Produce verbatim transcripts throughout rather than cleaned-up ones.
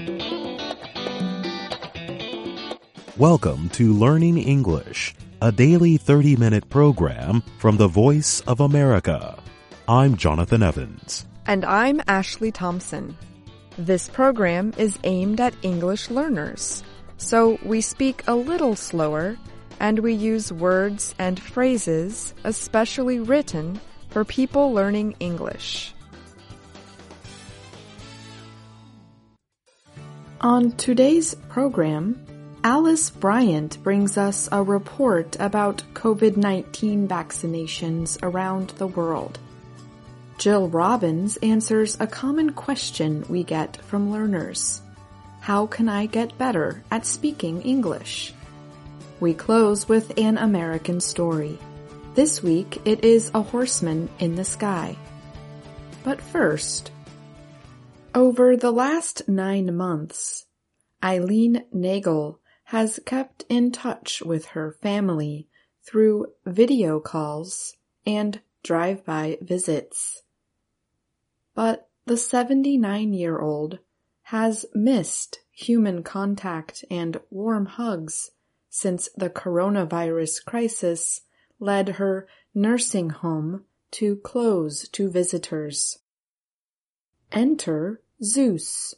Welcome to Learning English, a daily thirty-minute program from the Voice of America. I'm Jonathan Evans. And I'm Ashley Thompson. This program is aimed at English learners, so we speak a little slower and we use words and phrases especially written for people learning English. On today's program, Alice Bryant brings us a report about covid nineteen vaccinations around the world. Jill Robbins answers a common question we get from learners. How can I get better at speaking English? We close with an American story. This week it is A Horseman in the Sky. But first, over the last nine months, Eileen Nagel has kept in touch with her family through video calls and drive-by visits. But the seventy-nine-year-old has missed human contact and warm hugs since the coronavirus crisis led her nursing home to close to visitors. Enter Zeus.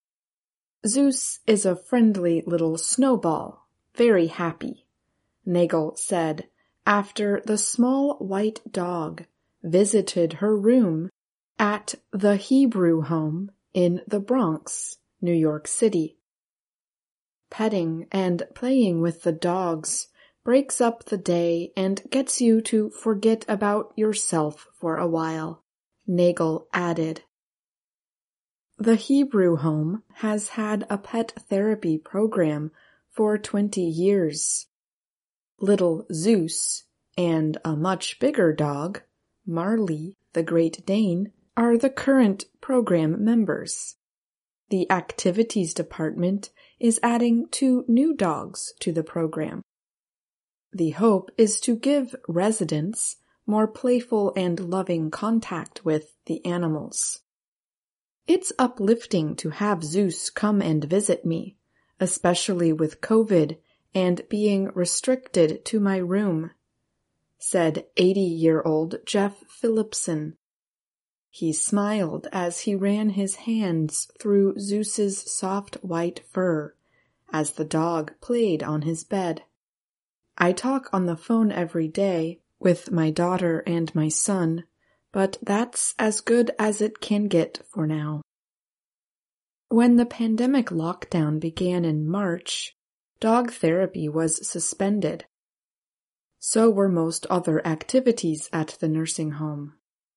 Zeus is a friendly little snowball, very happy, Nagel said after the small white dog visited her room at the Hebrew home in the Bronx, New York City. Petting and playing with the dogs breaks up the day and gets you to forget about yourself for a while, Nagel added. The Hebrew home has had a pet therapy program for twenty years. Little Zeus and a much bigger dog, Marley the Great Dane, are the current program members. The activities department is adding two new dogs to the program. The hope is to give residents more playful and loving contact with the animals. It's uplifting to have Zeus come and visit me, especially with COVID and being restricted to my room, said eighty-year-old Jeff Phillipson. He smiled as he ran his hands through Zeus's soft white fur as the dog played on his bed. I talk on the phone every day with my daughter and my son, but that's as good as it can get for now. When the pandemic lockdown began in March, dog therapy was suspended. So were most other activities at the nursing home.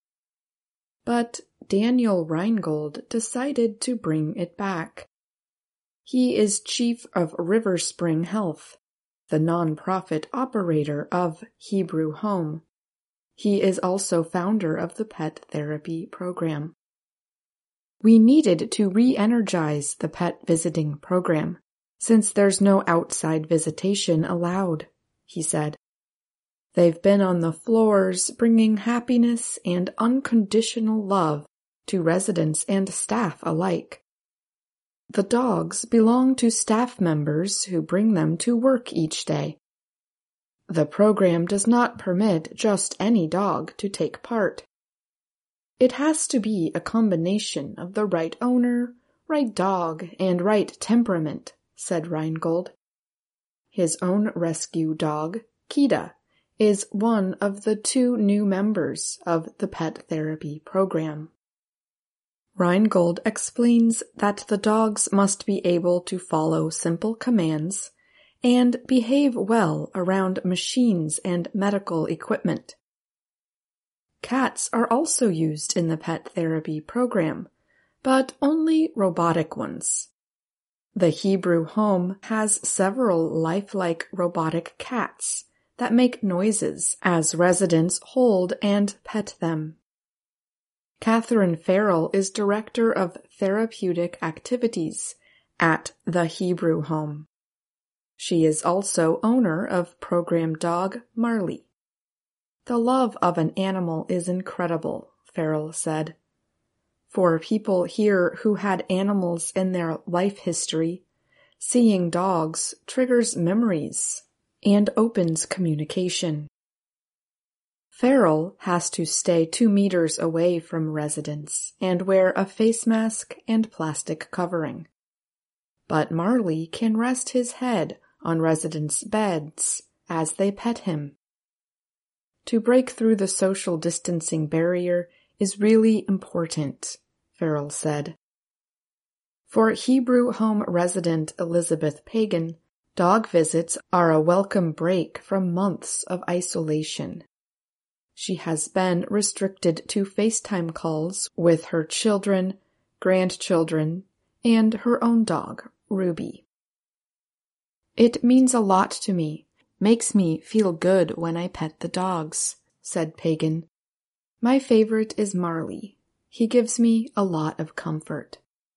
But Daniel Reingold decided to bring it back. He is chief of Riverspring Health, the nonprofit operator of Hebrew Home. He is also founder of the pet therapy program. We needed to re-energize the pet visiting program, since there's no outside visitation allowed, he said. They've been on the floors bringing happiness and unconditional love to residents and staff alike. The dogs belong to staff members who bring them to work each day. The program does not permit just any dog to take part. It has to be a combination of the right owner, right dog, and right temperament, said Reingold. His own rescue dog, Kida, is one of the two new members of the pet therapy program. Reingold explains that the dogs must be able to follow simple commands and behave well around machines and medical equipment. Cats are also used in the pet therapy program, but only robotic ones. The Hebrew home has several lifelike robotic cats that make noises as residents hold and pet them. Catherine Farrell is Director of Therapeutic Activities at the Hebrew Home. She is also owner of program dog Marley. The love of an animal is incredible, Farrell said. For people here who had animals in their life history, seeing dogs triggers memories and opens communication. Farrell has to stay two meters away from residents and wear a face mask and plastic covering. But Marley can rest his head on residents' beds as they pet him. To break through the social distancing barrier is really important, Farrell said. For Hebrew Home resident Elizabeth Pagan, dog visits are a welcome break from months of isolation. She has been restricted to FaceTime calls with her children, grandchildren, and her own dog, Ruby. It means a lot to me, makes me feel good when I pet the dogs, said Pagan. My favorite is Marley. He gives me a lot of comfort.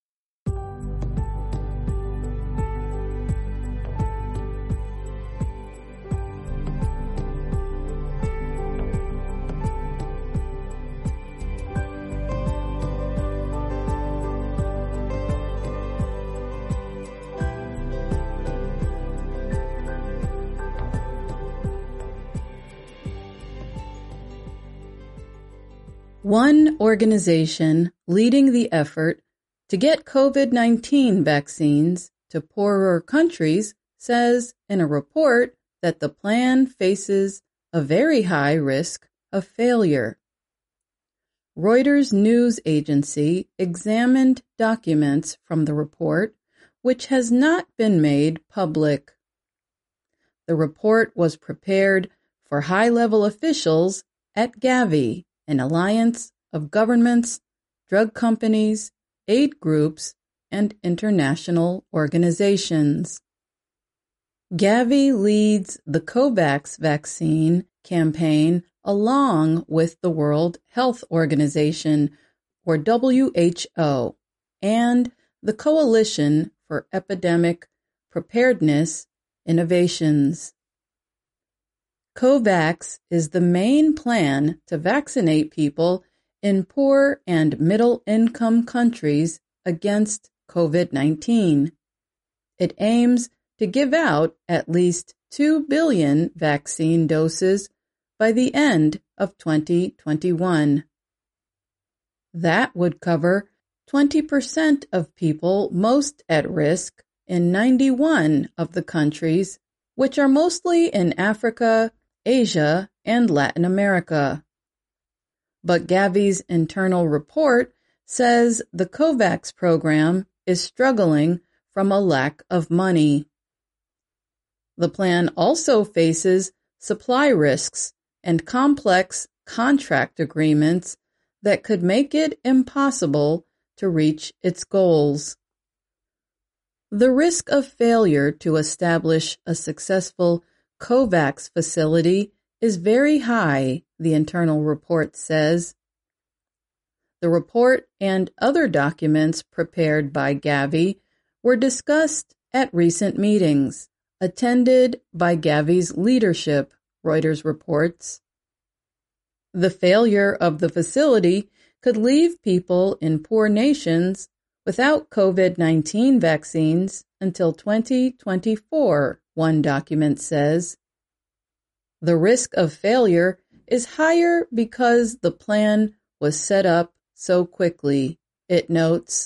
One organization leading the effort to get COVID nineteen vaccines to poorer countries says in a report that the plan faces a very high risk of failure. Reuters news agency examined documents from the report, which has not been made public. The report was prepared for high-level officials at Gavi, an alliance of governments, drug companies, aid groups, and international organizations. Gavi leads the COVAX vaccine campaign along with the World Health Organization, or W H O, and the Coalition for Epidemic Preparedness Innovations. COVAX is the main plan to vaccinate people in poor and middle-income countries against COVID nineteen. It aims to give out at least two billion vaccine doses by the end of twenty twenty-one. That would cover twenty percent of people most at risk in ninety-one of the countries, which are mostly in Africa, Asia, and Latin America. But Gavi's internal report says the COVAX program is struggling from a lack of money. The plan also faces supply risks and complex contract agreements that could make it impossible to reach its goals. The risk of failure to establish a successful COVAX facility is very high, the internal report says. The report and other documents prepared by Gavi were discussed at recent meetings, attended by Gavi's leadership, Reuters reports. The failure of the facility could leave people in poor nations without COVID nineteen vaccines until twenty twenty-four, one document says. The risk of failure is higher because the plan was set up so quickly, it notes.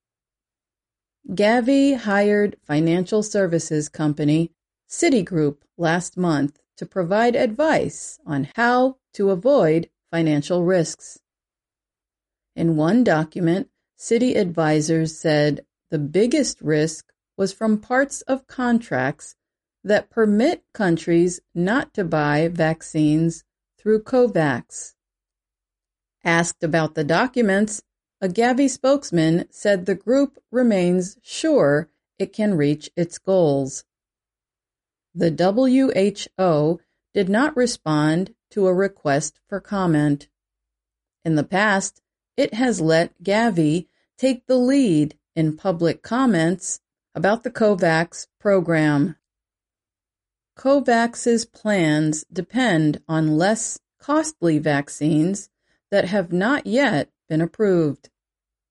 Gavi hired financial services company Citigroup last month to provide advice on how to avoid financial risks. In one document, Citi advisors said the biggest risk was from parts of contracts that permit countries not to buy vaccines through COVAX. Asked about the documents, a Gavi spokesman said the group remains sure it can reach its goals. The W H O did not respond to a request for comment. In the past, it has let Gavi take the lead in public comments about the COVAX program. COVAX's plans depend on less costly vaccines that have not yet been approved.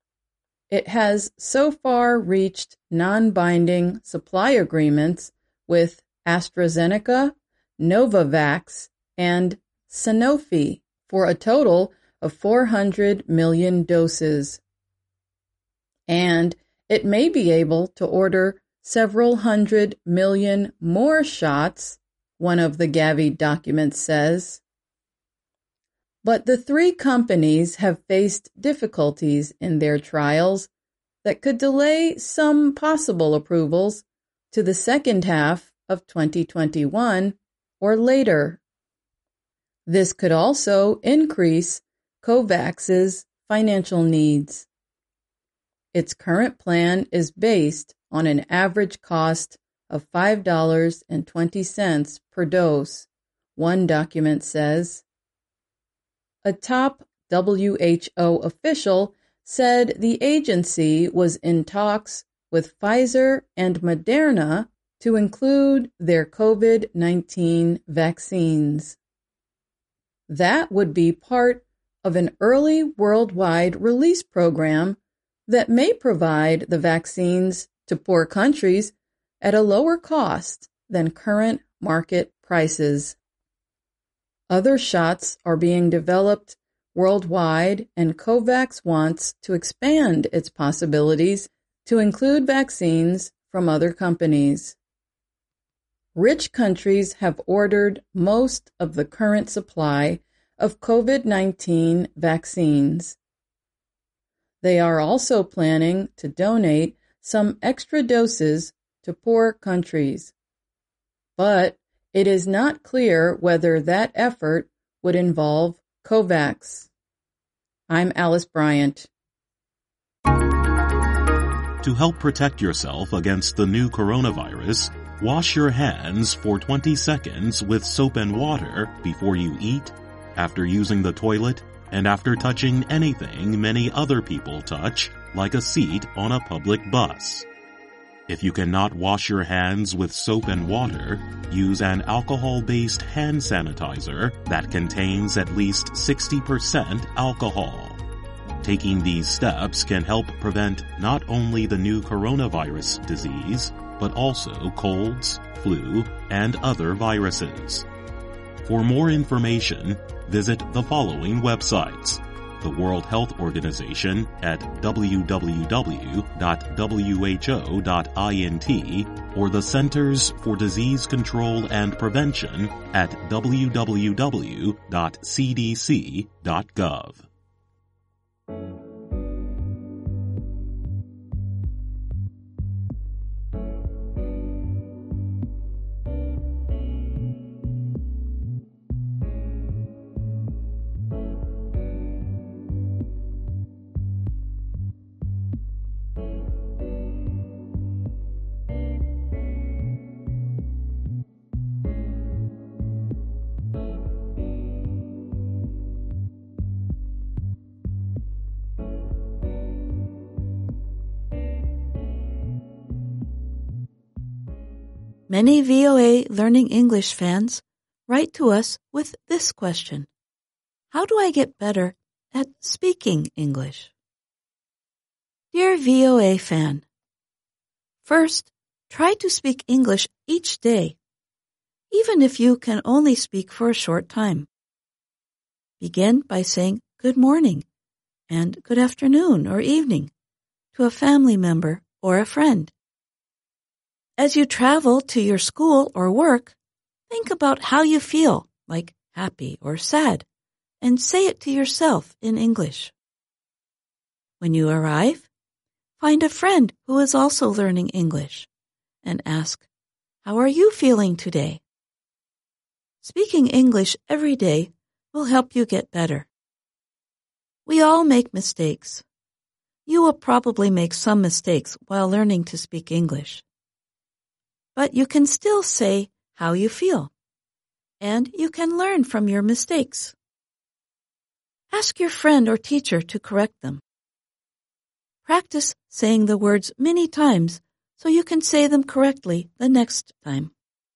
it has so far reached non-binding supply agreements with AstraZeneca, Novavax, and Sanofi for a total of four hundred million doses. And it may be able to order several hundred million more shots, one of the Gavi documents says. But the three companies have faced difficulties in their trials that could delay some possible approvals to the second half of twenty twenty-one or later. This could also increase COVAX's financial needs. Its current plan is based on an average cost of five dollars and twenty cents per dose, one document says. A top W H O official said the agency was in talks with Pfizer and Moderna to include their COVID nineteen vaccines. That would be part of an early worldwide release program that may provide the vaccines to poor countries at a lower cost than current market prices. Other shots are being developed worldwide, and COVAX wants to expand its possibilities to include vaccines from other companies. Rich countries have ordered most of the current supply of COVID nineteen vaccines. They are also planning to donate some extra doses to poor countries. But it is not clear whether that effort would involve COVAX. I'm Alice Bryant. To help protect yourself against the new coronavirus, wash your hands for twenty seconds with soap and water before you eat, after using the toilet, and after touching anything many other people touch, like a seat on a public bus. If you cannot wash your hands with soap and water, use an alcohol-based hand sanitizer that contains at least sixty percent alcohol. Taking these steps can help prevent not only the new coronavirus disease, but also colds, flu, and other viruses. For more information, visit the following websites: the World Health Organization at w w w dot w h o dot int or the Centers for Disease Control and Prevention at w w w dot c d c dot gov. Many V O A Learning English fans write to us with this question: how do I get better at speaking English? Dear V O A fan, first, try to speak English each day, even if you can only speak for a short time. Begin by saying good morning and good afternoon or evening to a family member or a friend. As you travel to your school or work, think about how you feel, like happy or sad, and say it to yourself in English. When you arrive, find a friend who is also learning English and ask, "How are you feeling today?" Speaking English every day will help you get better. We all make mistakes. You will probably make some mistakes while learning to speak English. But you can still say how you feel, and you can learn from your mistakes. Ask your friend or teacher to correct them. Practice saying the words many times so you can say them correctly the next time.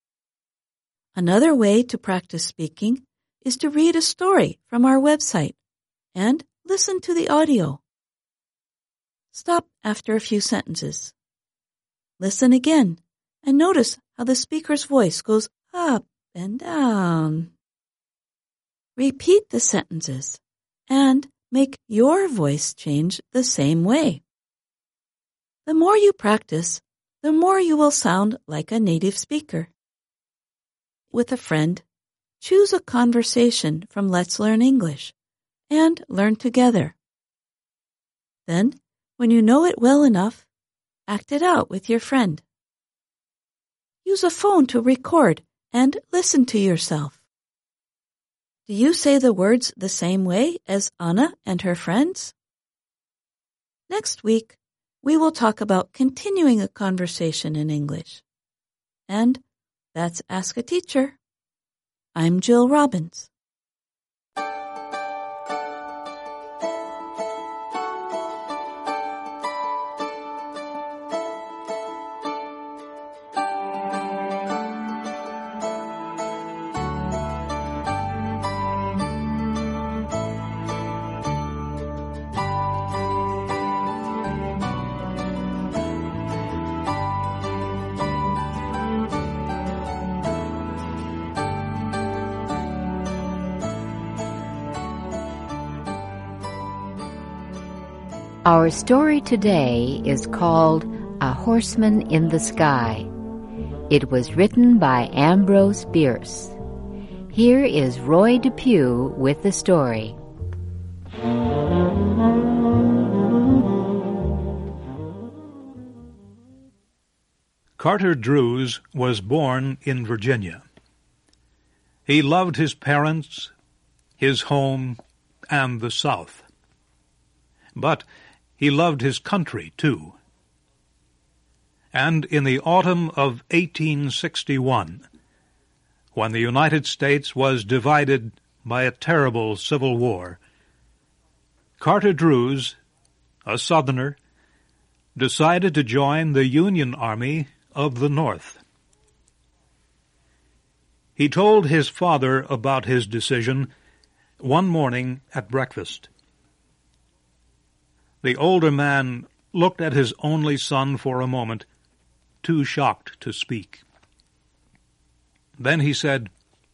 Another way to practice speaking is to read a story from our website and listen to the audio. Stop after a few sentences. Listen again and notice how the speaker's voice goes up and down. Repeat the sentences and make your voice change the same way. The more you practice, the more you will sound like a native speaker. With a friend, choose a conversation from Let's Learn English and learn together. Then, when you know it well enough, act it out with your friend. Use a phone to record and listen to yourself. Do you say the words the same way as Anna and her friends? Next week, we will talk about continuing a conversation in English. And that's Ask a Teacher. I'm Jill Robbins. Our story today is called A Horseman in the Sky. It was written by Ambrose Bierce. Here is Roy Depew with the story. Carter Drews was born in Virginia. He loved his parents, his home, and the South. But he loved his country, too. And in the autumn of eighteen sixty-one, when the United States was divided by a terrible civil war, Carter Drews, a Southerner, decided to join the Union Army of the North. He told his father about his decision one morning at breakfast. The older man looked at his only son for a moment, too shocked to speak. Then he said,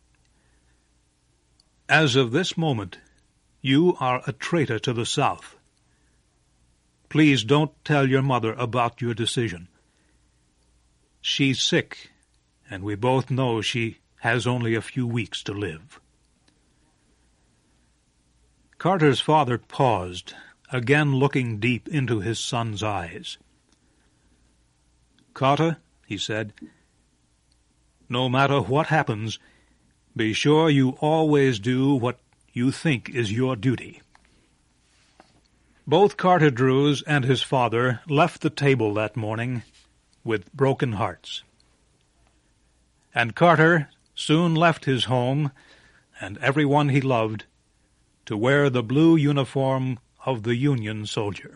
"As of this moment, you are a traitor to the South. Please don't tell your mother about your decision. She's sick, and we both know she has only a few weeks to live." Carter's father paused, again looking deep into his son's eyes. "Carter," he said, "no matter what happens, be sure you always do what you think is your duty." Both Carter Drews and his father left the table that morning with broken hearts. And Carter soon left his home and everyone he loved to wear the blue uniform of the Union soldier.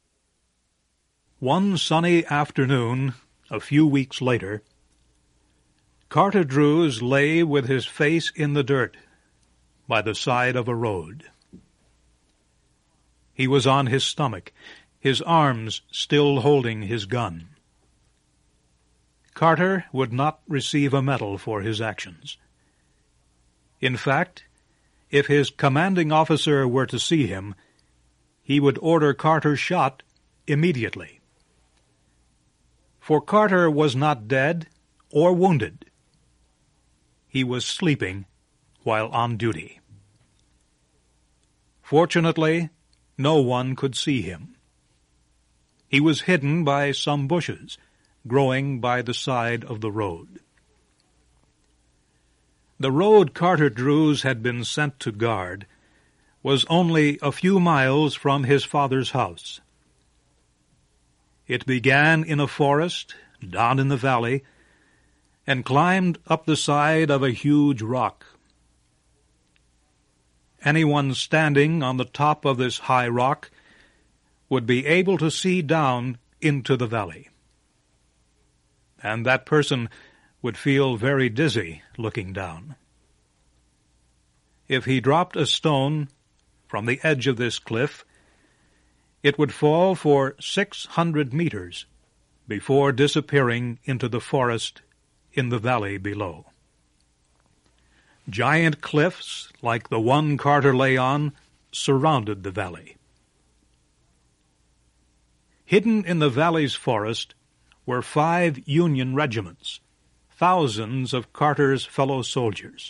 One sunny afternoon, a few weeks later, Carter Drews lay with his face in the dirt by the side of a road. He was on his stomach, his arms still holding his gun. Carter would not receive a medal for his actions. In fact, if his commanding officer were to see him, he would order Carter shot immediately. For Carter was not dead or wounded. He was sleeping while on duty. Fortunately, no one could see him. He was hidden by some bushes growing by the side of the road. The road Carter Drews had been sent to guard was only a few miles from his father's house. It began in a forest down in the valley and climbed up the side of a huge rock. Anyone standing on the top of this high rock would be able to see down into the valley. And that person would feel very dizzy looking down. If he dropped a stone from the edge of this cliff, It would fall for six hundred meters before disappearing into the forest in the valley below. Giant cliffs, like the one Carter lay on, surrounded the valley. Hidden in the valley's forest were five Union regiments, thousands of Carter's fellow soldiers.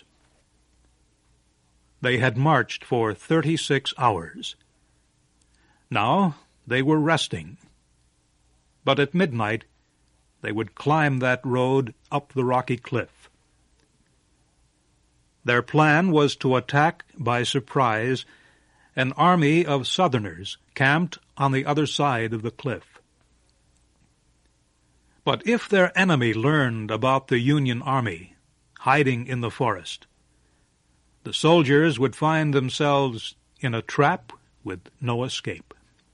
They had marched for thirty-six hours. Now they were resting, but at midnight they would climb that road up the rocky cliff. Their plan was to attack by surprise an army of Southerners camped on the other side of the cliff. But if their enemy learned about the Union army hiding in the forest, the soldiers would find themselves in a trap with no escape.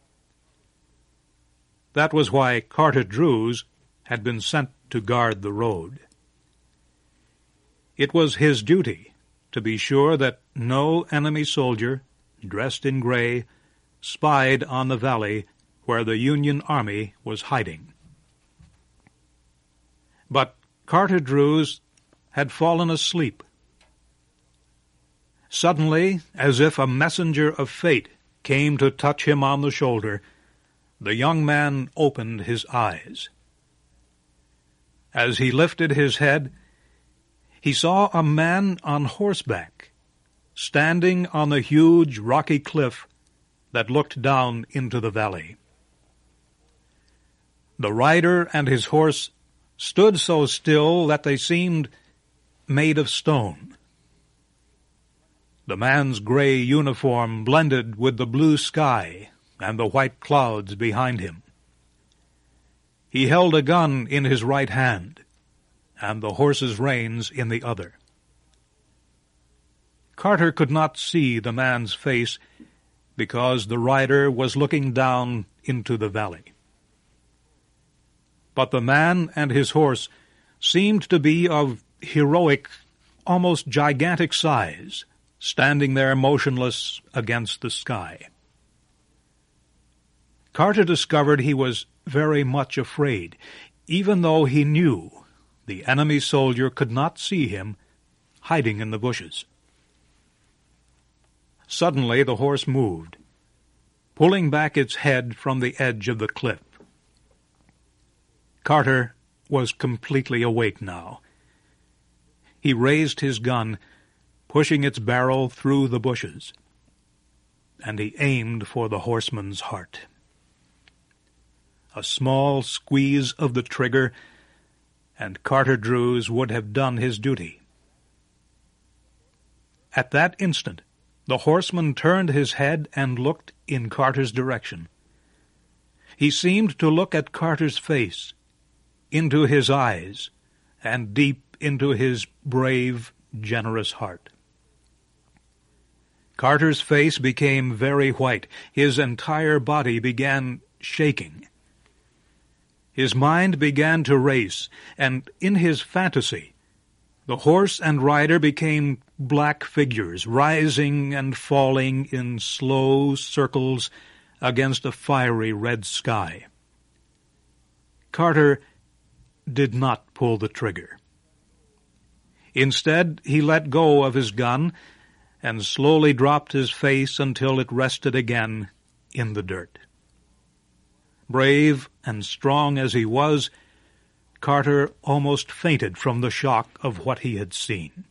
That was why Carter Druse had been sent to guard the road. It was his duty to be sure that no enemy soldier, dressed in gray, spied on the valley where the Union army was hiding. But Carter Druse had fallen asleep. Suddenly, as if a messenger of fate came to touch him on the shoulder, the young man opened his eyes. As he lifted his head, he saw a man on horseback, standing on the huge rocky cliff that looked down into the valley. The rider and his horse stood so still that they seemed made of stone. The man's gray uniform blended with the blue sky and the white clouds behind him. He held a gun in his right hand, and the horse's reins in the other. Carter could not see the man's face because the rider was looking down into the valley. But the man and his horse seemed to be of heroic, almost gigantic size, standing there motionless against the sky. Carter discovered he was very much afraid, even though he knew the enemy soldier could not see him hiding in the bushes. Suddenly the horse moved, pulling back its head from the edge of the cliff. Carter was completely awake now. He raised his gun, pushing its barrel through the bushes, and he aimed for the horseman's heart. A small squeeze of the trigger, and Carter Druse would have done his duty. At that instant, the horseman turned his head and looked in Carter's direction. He seemed to look at Carter's face, into his eyes, and deep into his brave, generous heart. Carter's face became very white. His entire body began shaking. His mind began to race, and in his fantasy, the horse and rider became black figures, rising and falling in slow circles against a fiery red sky. Carter did not pull the trigger. Instead, he let go of his gun and slowly dropped his face until it rested again in the dirt. Brave and strong as he was, Carter almost fainted from the shock of what he had seen.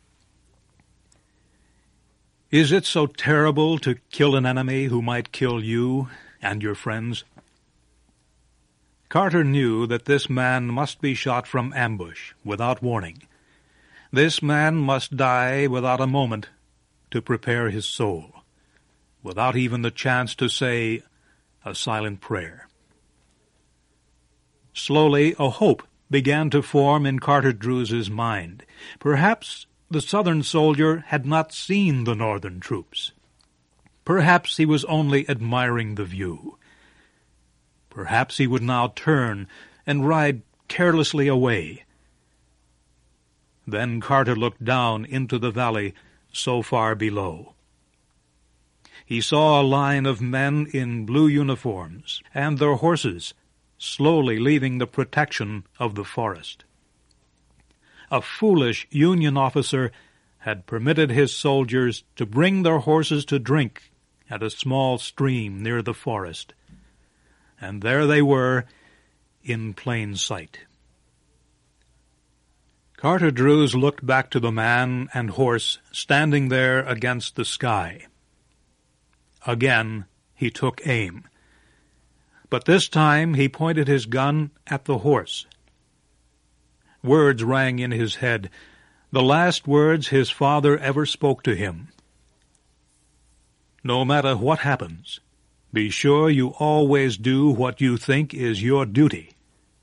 Is it so terrible to kill an enemy who might kill you and your friends? Carter knew that this man must be shot from ambush without warning. This man must die without a moment to prepare his soul, without even the chance to say a silent prayer. Slowly, a hope began to form in Carter Druse's mind. Perhaps the Southern soldier had not seen the Northern troops. Perhaps he was only admiring the view. Perhaps he would now turn and ride carelessly away. Then Carter looked down into the valley so far below. he saw a line of men in blue uniforms and their horses slowly leaving the protection of the forest. A foolish Union officer had permitted his soldiers to bring their horses to drink at a small stream near the forest, and there they were in plain sight. Carter Drews looked back to the man and horse standing there against the sky. Again he took aim, but this time he pointed his gun at the horse. Words rang in his head, the last words his father ever spoke to him. No matter what happens, be sure you always do what you think is your duty.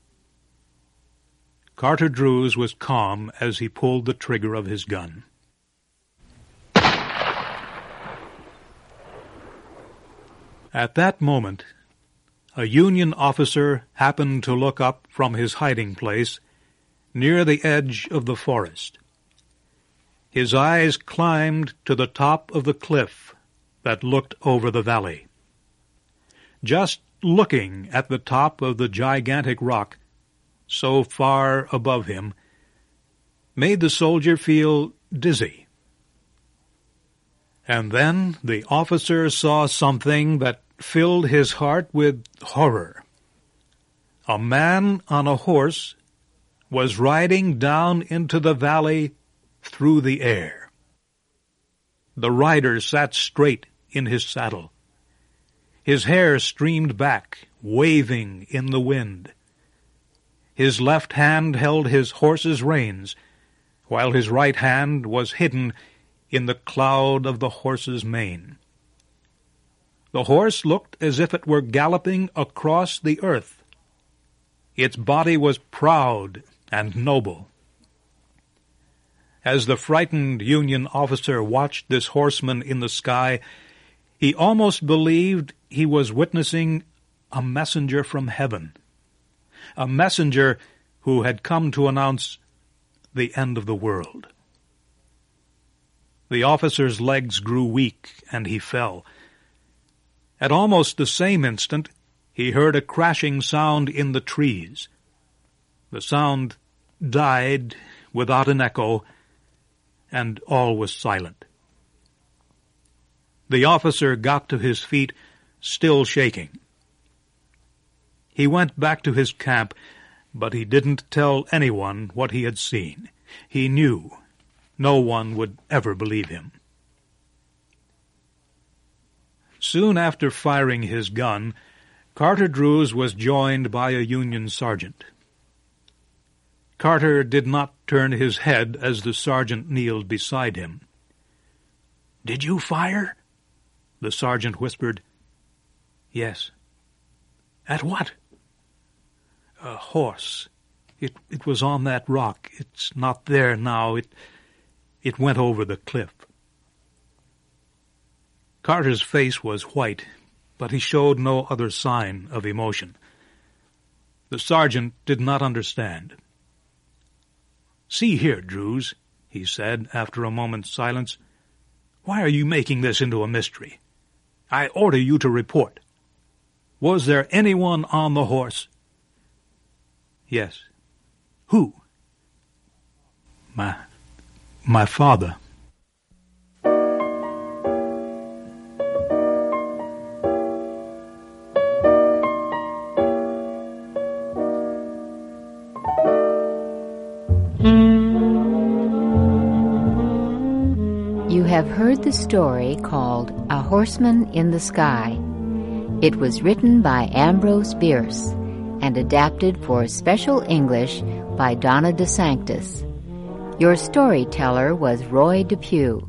Carter Drews was calm as he pulled the trigger of his gun. At that moment, a Union officer happened to look up from his hiding place near the edge of the forest. His eyes climbed to the top of the cliff that looked over the valley. Just looking at the top of the gigantic rock, so far above him, made the soldier feel dizzy. And then the officer saw something that filled his heart with horror. A man on a horse was riding down into the valley through the air. The rider sat straight in his saddle. His hair streamed back, waving in the wind. His left hand held his horse's reins, while his right hand was hidden in the cloud of the horse's mane. The horse looked as if it were galloping across the earth. Its body was proud and noble. As the frightened Union officer watched this horseman in the sky, he almost believed he was witnessing a messenger from heaven, a messenger who had come to announce the end of the world. The officer's legs grew weak, and he fell. At almost the same instant, he heard a crashing sound in the trees. The sound died without an echo, and all was silent. The officer got to his feet, still shaking. He went back to his camp, but he didn't tell anyone what he had seen. He knew no one would ever believe him. Soon after firing his gun, Carter Drews was joined by a Union sergeant. Carter did not turn his head as the sergeant kneeled beside him. "Did you fire?" the sergeant whispered. "Yes." "At what?" "A horse. It it was on that rock. It's not there now. It it went over the cliff." Carter's face was white, but he showed no other sign of emotion. The sergeant did not understand. "See here, Drews," he said after a moment's silence. "Why are you making this into a mystery? I order you to report. Was there anyone on the horse?" "Yes." "Who?" My... my father." You have heard the story called A Horseman in the Sky. It was written by Ambrose Bierce and adapted for Special English by Donna DeSanctis. Your storyteller was Roy Depew.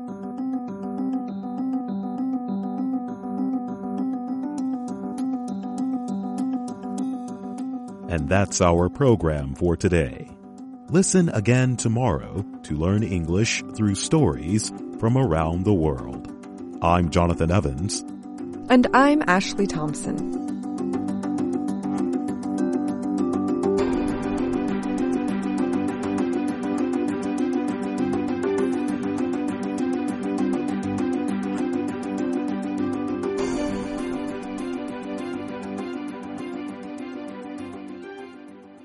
And that's our program for today. Listen again tomorrow to learn English through stories from around the world. I'm Jonathan Evans. And I'm Ashley Thompson.